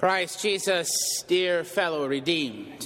Christ Jesus, dear fellow redeemed.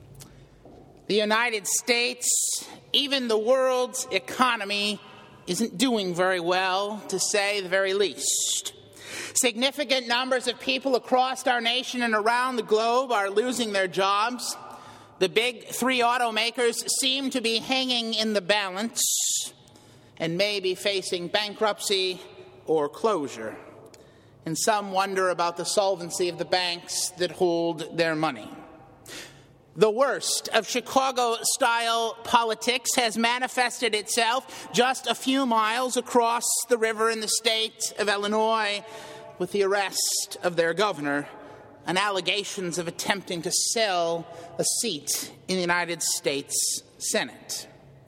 The United States, even the world's economy, isn't doing very well, to say the very least. Significant numbers of people across our nation and around the globe are losing their jobs. The big three automakers seem to be hanging in the balance and may be facing bankruptcy or closure. And some wonder about the solvency of the banks that hold their money. The worst of Chicago-style politics has manifested itself just a few miles across the river in the state of Illinois with the arrest of their governor and allegations of attempting to sell a seat in the United States Senate.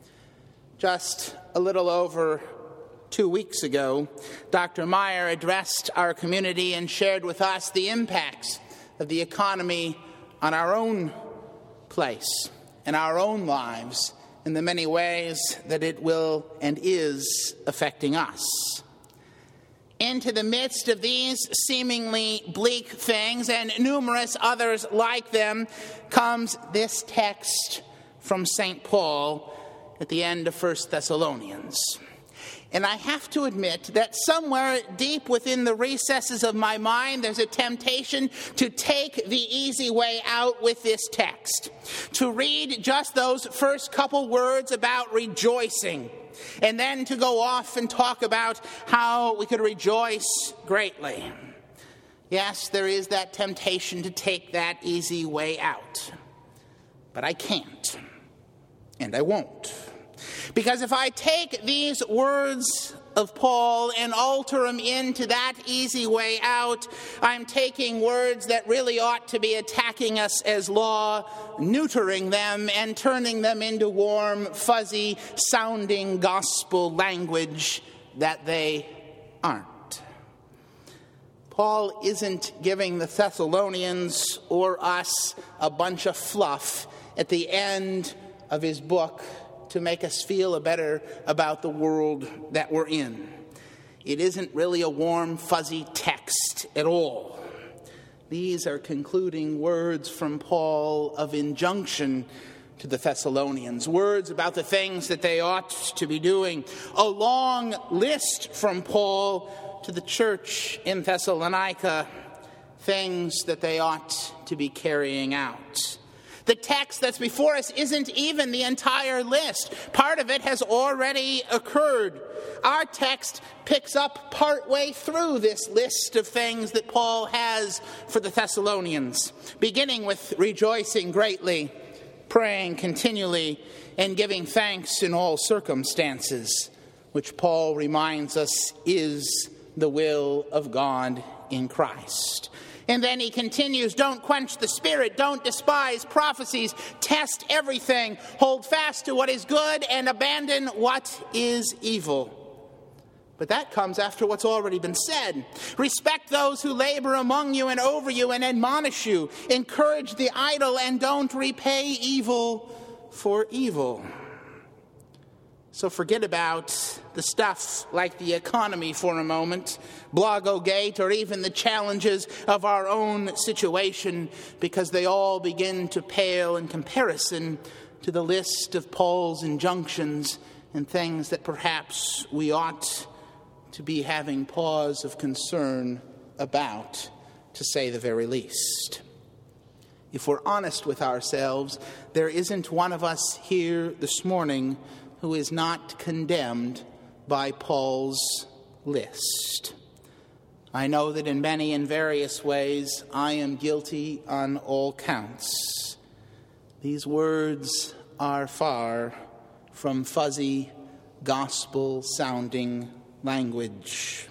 Just a little over 2 weeks ago, Dr. Meyer addressed our community and shared with us the impacts of the economy on our own place and our own lives in the many ways that it will and is affecting us. Into the midst of these seemingly bleak things and numerous others like them comes this text from St. Paul at the end of 1 Thessalonians. And I have to admit that somewhere deep within the recesses of my mind, there's a temptation to take the easy way out with this text. To read just those first couple words about rejoicing, and then to go off and talk about how we could rejoice greatly. Yes, there is that temptation to take that easy way out. But I can't, and I won't. Because if I take these words of Paul and alter them into that easy way out, I'm taking words that really ought to be attacking us as law, neutering them and turning them into warm, fuzzy-sounding gospel language that they aren't. Paul isn't giving the Thessalonians or us a bunch of fluff at the end of his book to make us feel better about the world that we're in. It isn't really a warm, fuzzy text at all. These are concluding words from Paul of injunction to the Thessalonians, words about the things that they ought to be doing. A long list from Paul to the church in Thessalonica, things that they ought to be carrying out. The text that's before us isn't even the entire list. Part of it has already occurred. Our text picks up partway through this list of things that Paul has for the Thessalonians, beginning with rejoicing greatly, praying continually, and giving thanks in all circumstances, which Paul reminds us is the will of God in Christ. And then he continues, don't quench the spirit, don't despise prophecies, test everything, hold fast to what is good, and abandon what is evil. But that comes after what's already been said. Respect those who labor among you and over you and admonish you. Encourage the idle and don't repay evil for evil. So forget about the stuff like the economy for a moment, Blogogate, or even the challenges of our own situation, because they all begin to pale in comparison to the list of Paul's injunctions and things that perhaps we ought to be having pause of concern about, to say the very least. If we're honest with ourselves, there isn't one of us here this morning who is not condemned by Paul's list. I know that in many and various ways I am guilty on all counts. These words are far from fuzzy, gospel-sounding language.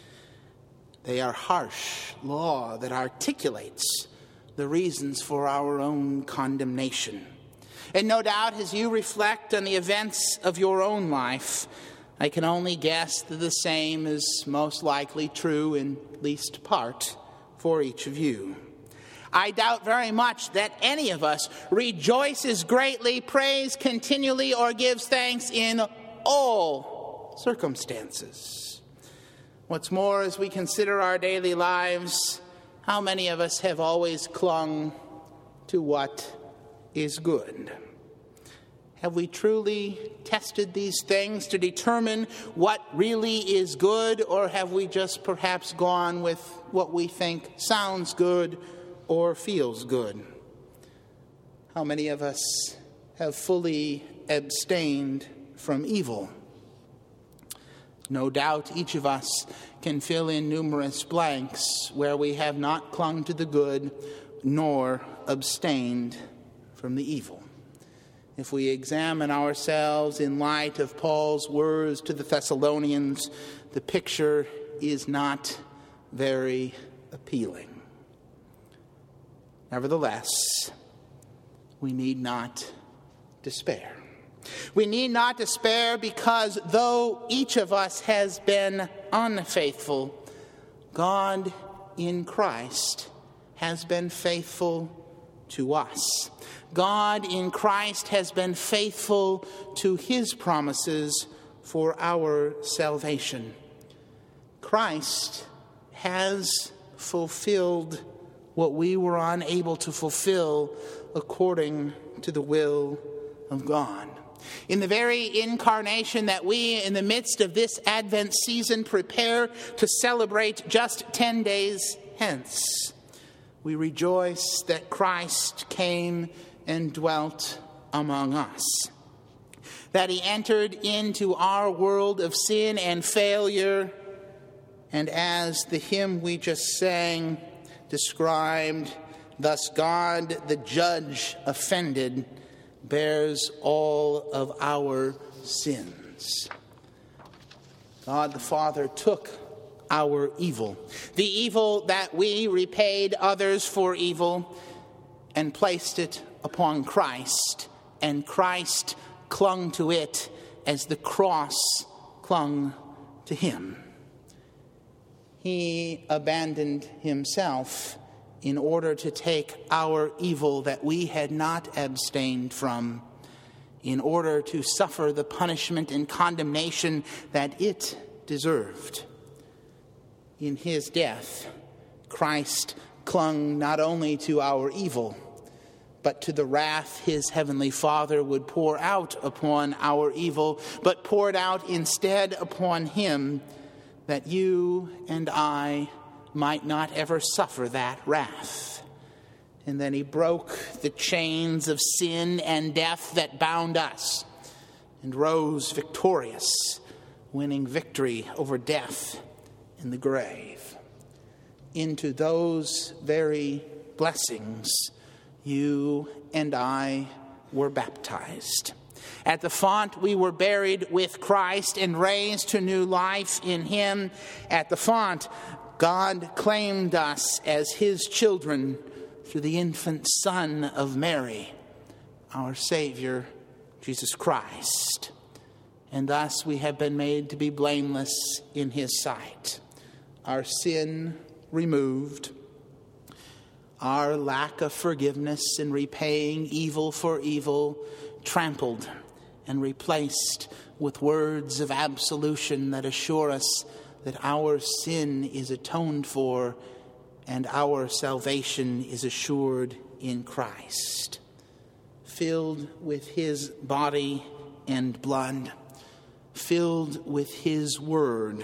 They are harsh law that articulates the reasons for our own condemnation. And no doubt, as you reflect on the events of your own life, I can only guess that the same is most likely true in least part for each of you. I doubt very much that any of us rejoices greatly, prays continually, or gives thanks in all circumstances. What's more, as we consider our daily lives, How many of us have always clung to what is good? Have we truly tested these things to determine what really is good, or have we just perhaps gone with what we think sounds good or feels good? How many of us have fully abstained from evil? No doubt each of us can fill in numerous blanks where we have not clung to the good nor abstained from the evil. If we examine ourselves in light of Paul's words to the Thessalonians, the picture is not very appealing. Nevertheless, we need not despair. We need not despair because though each of us has been unfaithful, God in Christ has been faithful to us. God in Christ has been faithful to his promises for our salvation. Christ has fulfilled what we were unable to fulfill according to the will of God. In the very incarnation that we, in the midst of this Advent season, prepare to celebrate just 10 days hence, we rejoice that Christ came and dwelt among us, that he entered into our world of sin and failure, and as the hymn we just sang described, thus God, the judge offended, bears all of our sins. God the Father took our evil, the evil that we repaid others for evil, and placed it upon Christ, and Christ clung to it as the cross clung to him. He abandoned himself in order to take our evil that we had not abstained from, in order to suffer the punishment and condemnation that it deserved. In his death, Christ clung not only to our evil, but to the wrath his heavenly Father would pour out upon our evil, but poured out instead upon him, that you and I might not ever suffer that wrath. And then he broke the chains of sin and death that bound us, and rose victorious, winning victory over death and the grave. Into those very blessings, you and I were baptized. At the font, we were buried with Christ and raised to new life in him. At the font, God claimed us as his children through the infant Son of Mary, our Savior, Jesus Christ. And thus we have been made to be blameless in his sight. Our sin removed, our lack of forgiveness in repaying evil for evil trampled and replaced with words of absolution that assure us that our sin is atoned for and our salvation is assured in Christ. Filled with his body and blood, filled with his word,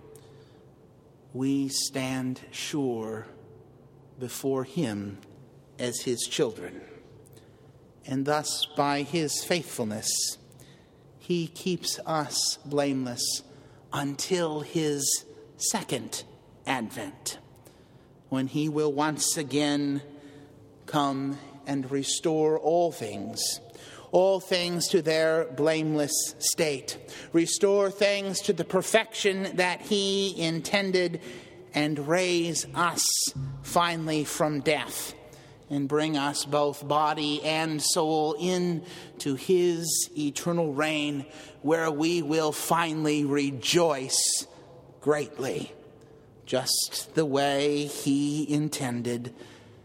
we stand sure before him as his children. And thus, by his faithfulness, he keeps us blameless until his second advent, when he will once again come and restore all things to their blameless state, restore things to the perfection that he intended, and raise us finally from death, and bring us both body and soul into his eternal reign, where we will finally rejoice greatly, just the way he intended.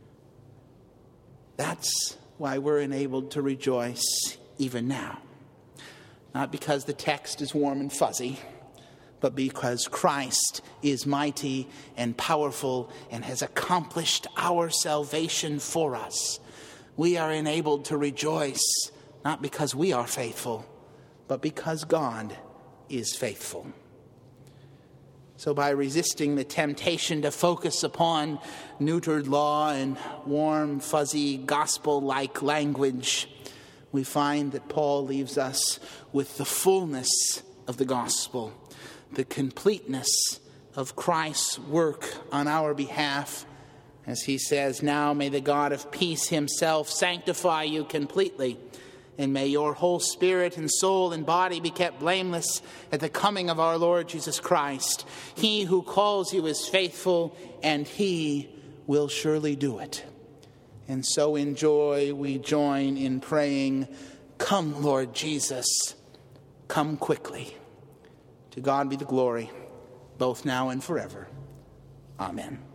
That's why we're enabled to rejoice even now. Not because the text is warm and fuzzy, but because Christ is mighty and powerful and has accomplished our salvation for us. We are enabled to rejoice, not because we are faithful, but because God is faithful. So by resisting the temptation to focus upon neutered law and warm, fuzzy, gospel-like language, we find that Paul leaves us with the fullness of the gospel, the completeness of Christ's work on our behalf. As he says, now may the God of peace himself sanctify you completely, and may your whole spirit and soul and body be kept blameless at the coming of our Lord Jesus Christ. He who calls you is faithful, and he will surely do it. And so in joy we join in praying, come, Lord Jesus, come quickly. To God be the glory, both now and forever. Amen.